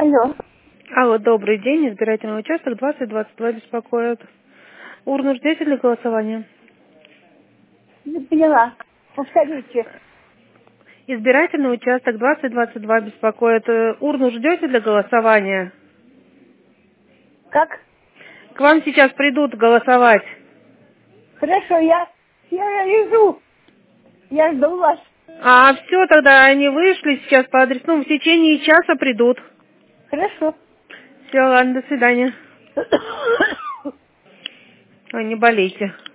Алло. Алло, добрый день. Избирательный участок 2022 беспокоит. Урну ждете для голосования? Не поняла. Повторите. Избирательный участок 2022 беспокоит. Урну ждете для голосования? Как? К вам сейчас придут голосовать. Хорошо, я лежу. Я жду вас. А все, тогда они вышли сейчас по адресу. Ну, в течение часа придут. Хорошо. Все, ладно, до свидания. Ой, не болейте.